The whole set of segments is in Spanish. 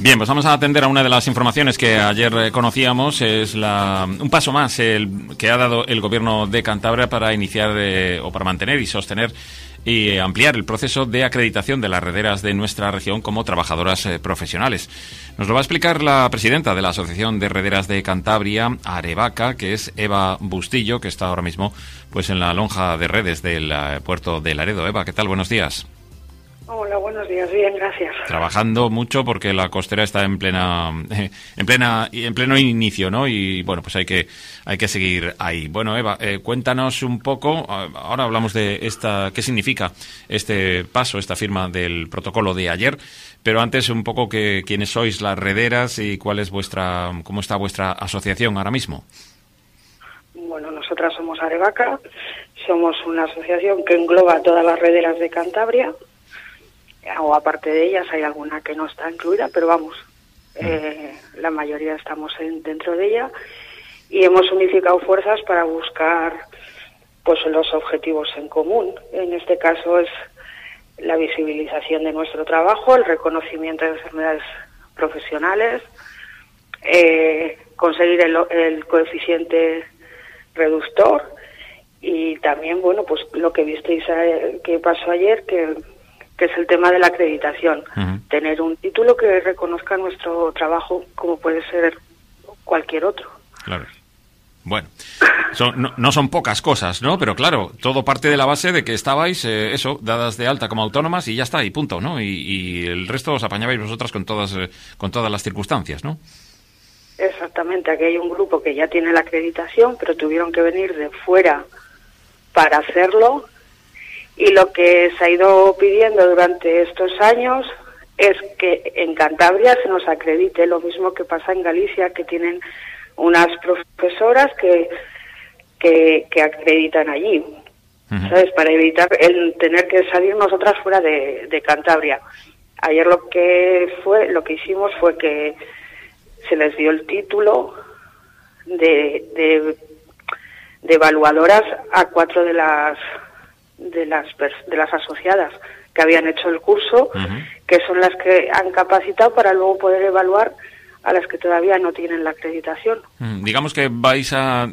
Bien, pues vamos a atender a una de las informaciones que ayer conocíamos. Es un paso más que ha dado el Gobierno de Cantabria para iniciar o para mantener y sostener y ampliar el proceso de acreditación de las rederas de nuestra región como trabajadoras profesionales. Nos lo va a explicar la presidenta de la Asociación de Rederas de Cantabria, Arevaca, que es Eva Bustillo, que está ahora mismo pues en la lonja de redes del puerto de Laredo. Eva, ¿qué tal? Buenos días. Hola, buenos días. Bien, gracias. Trabajando mucho porque la costera está en pleno inicio, ¿no? Y bueno, pues hay que seguir ahí. Bueno, Eva, cuéntanos un poco. Ahora hablamos de qué significa este paso, esta firma del protocolo de ayer. Pero antes un poco quiénes sois las rederas y cómo está vuestra asociación ahora mismo. Bueno, nosotras somos Arevaca. Somos una asociación que engloba todas las rederas de Cantabria. O aparte de ellas hay alguna que no está incluida, pero vamos, la mayoría estamos dentro de ella y hemos unificado fuerzas para buscar pues los objetivos en común. En este caso es la visibilización de nuestro trabajo, el reconocimiento de enfermedades profesionales, conseguir el coeficiente reductor y también, bueno, pues lo que visteis que pasó ayer, que es el tema de la acreditación. Uh-huh. Tener un título que reconozca nuestro trabajo como puede ser cualquier otro. Claro. Bueno, no son pocas cosas, ¿no? Pero claro, todo parte de la base de que estabais, dadas de alta como autónomas y ya está, y punto, ¿no? Y el resto os apañabais vosotras con todas las circunstancias, ¿no? Exactamente. Aquí hay un grupo que ya tiene la acreditación, pero tuvieron que venir de fuera para hacerlo. Y lo que se ha ido pidiendo durante estos años es que en Cantabria se nos acredite lo mismo que pasa en Galicia, que tienen unas profesoras que acreditan allí, uh-huh. ¿Sabes? Para evitar el tener que salir nosotras fuera de Cantabria. Ayer lo que hicimos fue que se les dio el título de evaluadoras a 4 de las asociadas que habían hecho el curso, uh-huh. Que son las que han capacitado para luego poder evaluar a las que todavía no tienen la acreditación. Digamos que vais a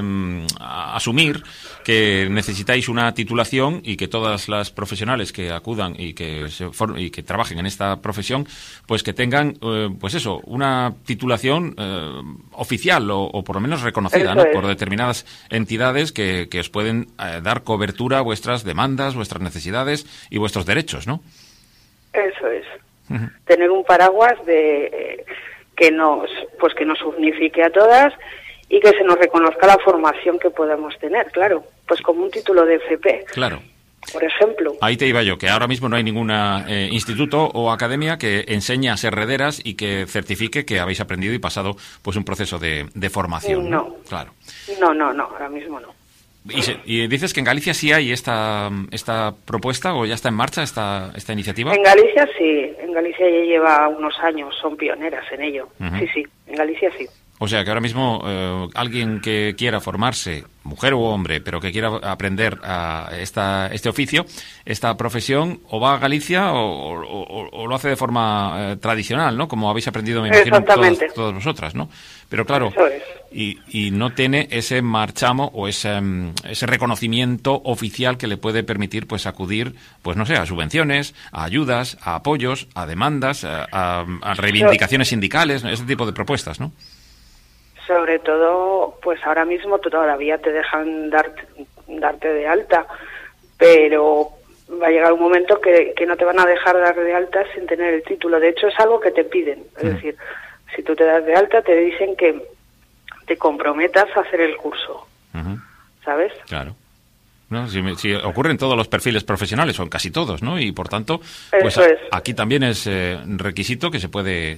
asumir que necesitáis una titulación y que todas las profesionales que acudan y que trabajen en esta profesión, pues que tengan, una titulación oficial o por lo menos reconocida, ¿no? Por determinadas entidades que os pueden dar cobertura a vuestras demandas, vuestras necesidades y vuestros derechos, ¿no? Eso es. Uh-huh. Tener un paraguas que nos unifique a todas y que se nos reconozca la formación que podemos tener, claro, pues como un título de FP. Claro. Por ejemplo. Ahí te iba yo, que ahora mismo no hay ningún instituto o academia que enseñe a ser rederas y que certifique que habéis aprendido y pasado pues un proceso de formación. No. Claro. No, ahora mismo no. ¿Y dices que en Galicia sí hay esta propuesta o ya está en marcha esta iniciativa? En Galicia sí, en Galicia ya lleva unos años, son pioneras en ello. Uh-huh. Sí, en Galicia sí. O sea que ahora mismo alguien que quiera formarse, mujer u hombre, pero que quiera aprender este oficio, esta profesión, o va a Galicia o lo hace de forma tradicional, ¿no? Como habéis aprendido, me imagino, todas vosotras, ¿no? Pero claro, y no tiene ese marchamo o ese reconocimiento oficial que le puede permitir pues acudir, pues no sé, a subvenciones, a ayudas, a apoyos, a demandas, a reivindicaciones sindicales, ese tipo de propuestas, ¿no? Sobre todo, pues ahora mismo todavía te dejan darte de alta, pero va a llegar un momento que no te van a dejar dar de alta sin tener el título. De hecho, es algo que te piden. Es decir, si tú te das de alta, te dicen que te comprometas a hacer el curso. Uh-huh. ¿Sabes? Claro. No, si ocurre en todos los perfiles profesionales, o en casi todos, ¿no? Y por tanto, pues aquí también es requisito que se puede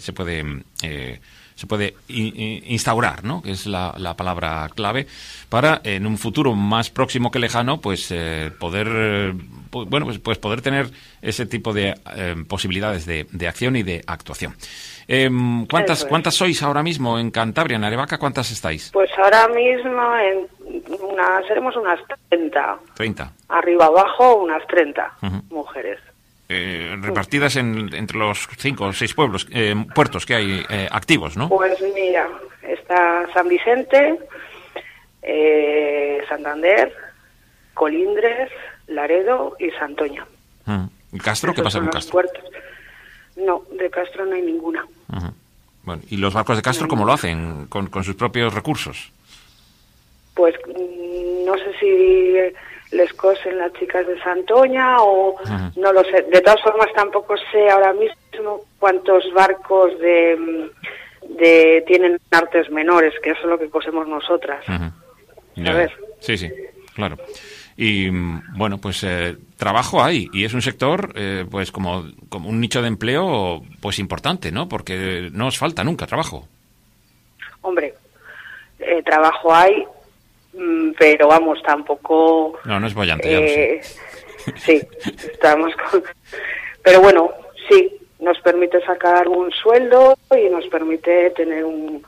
instaurar, ¿no? Que es la palabra clave para en un futuro más próximo que lejano, pues poder tener ese tipo de posibilidades de acción y de actuación. ¿Cuántas sois ahora mismo en Cantabria, en Arevaca? ¿Cuántas estáis? Pues ahora mismo seremos unas 30. 30. Arriba abajo unas 30 uh-huh. mujeres. repartidas entre los 5 o 6 puertos que hay activos, ¿no? Pues mira, está San Vicente, Santander, Colindres, Laredo y Santoña. ¿Y Castro? ¿Qué pasa con Castro? Puertos. No, de Castro no hay ninguna. Bueno, ¿y los barcos de Castro cómo lo hacen? ¿Con sus propios recursos? Pues no sé si les cosen las chicas de Santoña o no lo sé. De todas formas tampoco sé ahora mismo cuántos barcos tienen artes menores, que eso es lo que cosemos nosotras. ¿Sabes? Sí, claro. Y bueno, pues trabajo hay, y es un sector pues como un nicho de empleo pues importante, ¿no? Porque no os falta nunca trabajo. Hombre, trabajo hay, pero vamos, tampoco... No es bollante, ya lo sé. Sí, estamos con... Pero bueno, sí, nos permite sacar un sueldo y nos permite tener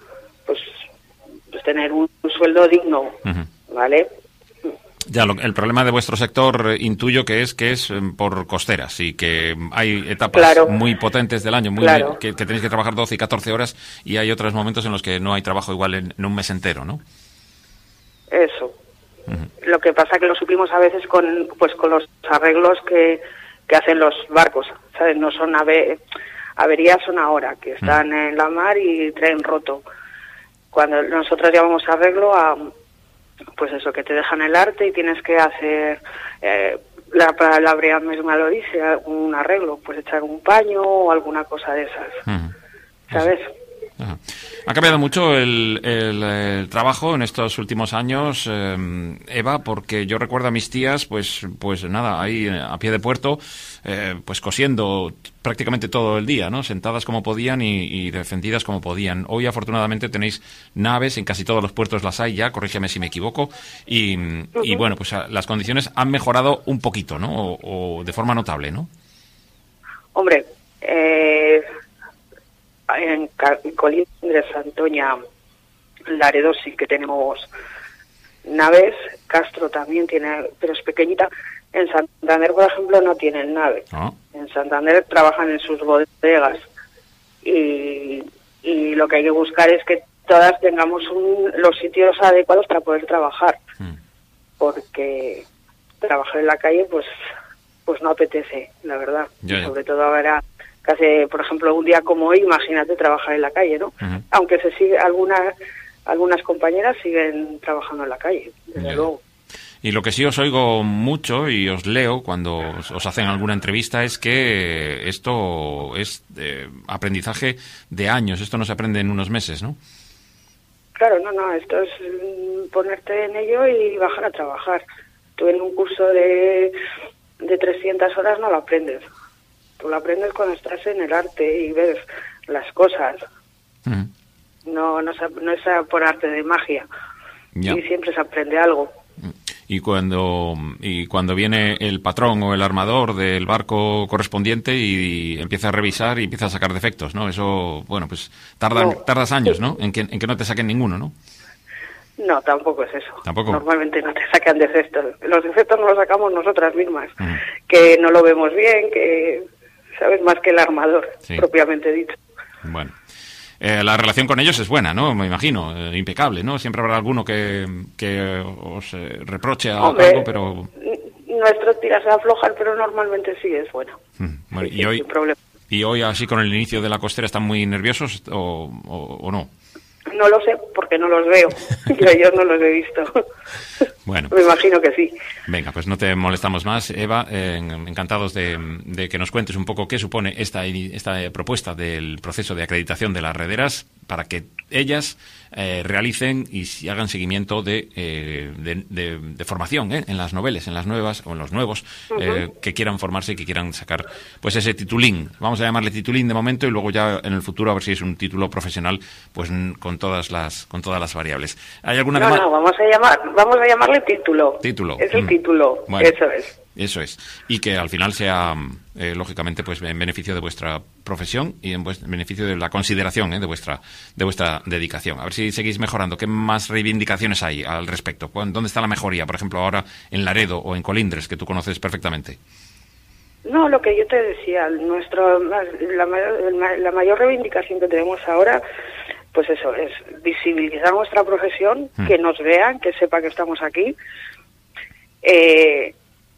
tener un sueldo digno, ¿vale? Ya, el problema de vuestro sector intuyo que es por costeras y que hay etapas muy potentes del año que tenéis que trabajar 12 y 14 horas y hay otros momentos en los que no hay trabajo igual en un mes entero, ¿no? Eso. Lo que pasa que lo suplimos a veces con los arreglos que hacen los barcos, ¿sabes? No son averías, son ahora, que están en la mar y traen roto. Cuando nosotros llamamos arreglo pues eso, que te dejan el arte y tienes que hacer, la brea misma lo dice, un arreglo, pues echar un paño o alguna cosa de esas, ¿sabes? Ha cambiado mucho el trabajo en estos últimos años, Eva, porque yo recuerdo a mis tías, pues nada, ahí a pie de puerto, pues cosiendo prácticamente todo el día, ¿no? Sentadas como podían y defendidas como podían. Hoy, afortunadamente, tenéis naves, en casi todos los puertos las hay ya, corrígeme si me equivoco, y bueno, pues las condiciones han mejorado un poquito, ¿no? O de forma notable, ¿no? Hombre, en Colindres, Santoña, Laredo sí que tenemos naves, Castro también tiene, pero es pequeñita. En Santander, por ejemplo, no tienen nave. En Santander trabajan en sus bodegas y lo que hay que buscar es que todas tengamos los sitios adecuados para poder trabajar, porque trabajar en la calle pues no apetece, la verdad. Sobre todo ahora casi, por ejemplo, un día como hoy, imagínate trabajar en la calle, ¿no? Aunque algunas compañeras siguen trabajando en la calle, desde luego. Y lo que sí os oigo mucho y os leo cuando os hacen alguna entrevista es que esto es aprendizaje de años, esto no se aprende en unos meses, ¿no? Claro, no, esto es ponerte en ello y bajar a trabajar. Tú en un curso de 300 horas no lo aprendes. Tú lo aprendes cuando estás en el arte y ves las cosas. No es por arte de magia. Ya. Y siempre se aprende algo. Y cuando viene el patrón o el armador del barco correspondiente y empieza a revisar y empieza a sacar defectos, ¿no? Eso, bueno, pues tardas años, ¿no? En que no te saquen ninguno, ¿no? No, tampoco es eso. ¿Tampoco? Normalmente no te sacan defectos. Los defectos nos los sacamos nosotras mismas. Que no lo vemos bien, que sabes más que el armador, propiamente dicho. Bueno. La relación con ellos es buena, ¿no? Me imagino, impecable, ¿no? Siempre habrá alguno que os reproche algo, pero... Nuestros tiras se aflojan, pero normalmente sí es buena. Bueno, sí, sin problema. ¿Y hoy, así con el inicio de la costera, están muy nerviosos o no? No lo sé, porque no los veo. Yo no los he visto. Bueno. Me imagino que sí. Venga, pues no te molestamos más, Eva. Encantados de que nos cuentes un poco qué supone esta propuesta del proceso de acreditación de las rederas para que ellas realicen y hagan seguimiento de formación en las noveles, en las nuevas o en los nuevos que quieran formarse y que quieran sacar pues ese titulín. Vamos a llamarle titulín de momento y luego ya en el futuro a ver si es un título profesional pues con todas las variables. ¿Hay alguna vamos a llamarle título. Es el título. Bueno, eso es. Y que al final sea, lógicamente, pues en beneficio de vuestra profesión y en beneficio de la consideración de vuestra dedicación. A ver si seguís mejorando. ¿Qué más reivindicaciones hay al respecto? ¿Dónde está la mejoría? Por ejemplo, ahora en Laredo o en Colindres, que tú conoces perfectamente. No, lo que yo te decía, la mayor reivindicación que tenemos ahora, pues eso, es visibilizar nuestra profesión, que nos vean, que sepa que estamos aquí, que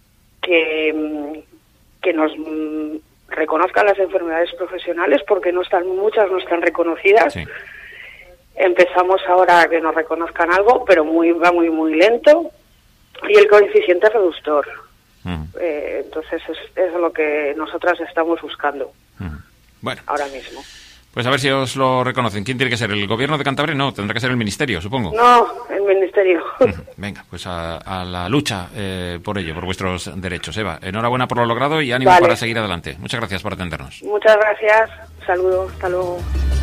nos reconozcan las enfermedades profesionales, porque muchas no están reconocidas. Sí. Empezamos ahora a que nos reconozcan algo, pero va muy lento, y el coeficiente reductor. Entonces es lo que nosotras estamos buscando. Bueno, ahora mismo. Pues a ver si os lo reconocen. ¿Quién tiene que ser? ¿El gobierno de Cantabria? No, tendrá que ser el ministerio, supongo. No, el ministerio. Venga, pues a la lucha por ello, por vuestros derechos. Eva, enhorabuena por lo logrado y ánimo para seguir adelante. Muchas gracias por atendernos. Muchas gracias. Saludos. Hasta luego.